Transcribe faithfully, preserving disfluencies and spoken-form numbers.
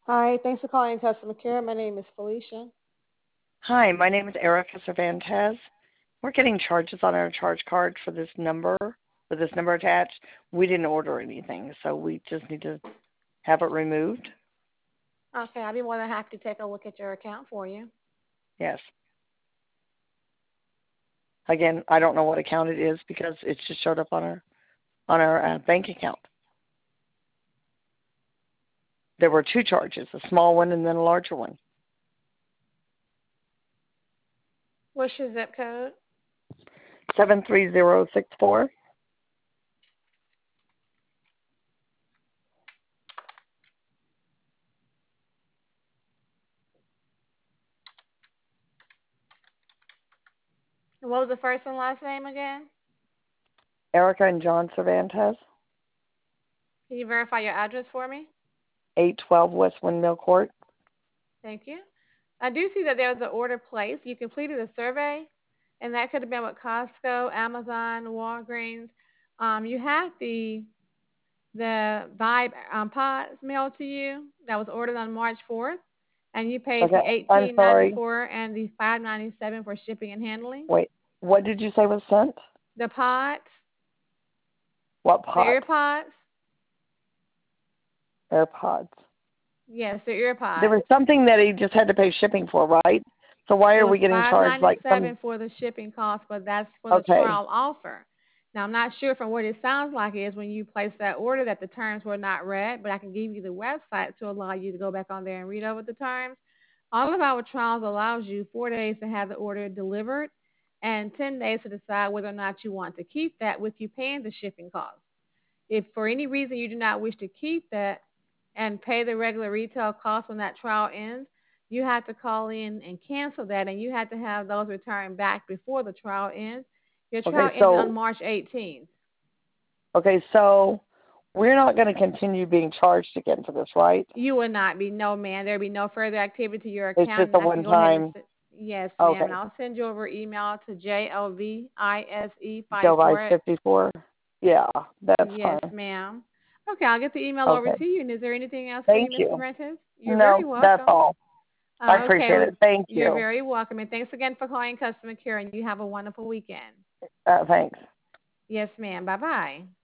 Hi, thanks for calling customer care. My name is Felicia. Hi, my name is Erica Cervantes. We're getting charges on our charge card for this number, for this number attached. We didn't order anything, so we just need to have it removed. Okay, I'd be more than happy to take a look at your account for you. Yes. Again, I don't know what account it is because it just showed up on our on our uh, bank account. There were two charges, a small one and then a larger one. What's your zip code? Seven three zero six four. And what was the first and last name again? Erica and John Cervantes, Can you verify your address for me? eight twelve West Windmill Court. Thank you. I do see that there's an order placed. You completed a survey, and that could have been with Costco, Amazon, Walgreens. Um, you had the the Vibe um, pods mailed to you that was ordered on March fourth, and you paid Okay, the I'm eighteen ninety sorry. four and the five ninety seven for shipping and handling. Wait, what did you say was sent? The pods, What the pot? ear pods, AirPods. yes, the ear There pods. was something that he just had to pay shipping for, right? So why It are was we getting five charged ninety like some? seven for the shipping cost, but that's for the Okay, trial offer. Now I'm not sure from what it sounds like is when you placed that order that the terms were not read, but I can give you the website to allow you to go back on there and read over the terms. All of our trials allows you four days to have the order delivered and ten days to decide whether or not you want to keep that with you paying the shipping cost. If for any reason you do not wish to keep that and pay the regular retail cost when that trial ends, you have to call in and cancel that, and you have to have those returned back before the trial ends. Your trial okay, ended on so March eighteenth. okay, so we're not going to continue being charged again for this, right? You will not be, no, ma'am. There will be no further activity to your It's account, just and a I can go ahead and, one-time. s- yes, ma'am, and Okay, I'll send you over email to J L V I S E five July four. fifty-four. Yeah, that's Yes, fine. ma'am. Okay, I'll get the email over Okay, to you. And is there anything else for you, thank Miss you. Sorrentes? You're very No, that's welcome. all. I Uh, okay, appreciate well, it. Thank you're you. very welcome. And thanks again for calling customer care, and you have a wonderful weekend. Uh, thanks. Yes, ma'am. Bye bye.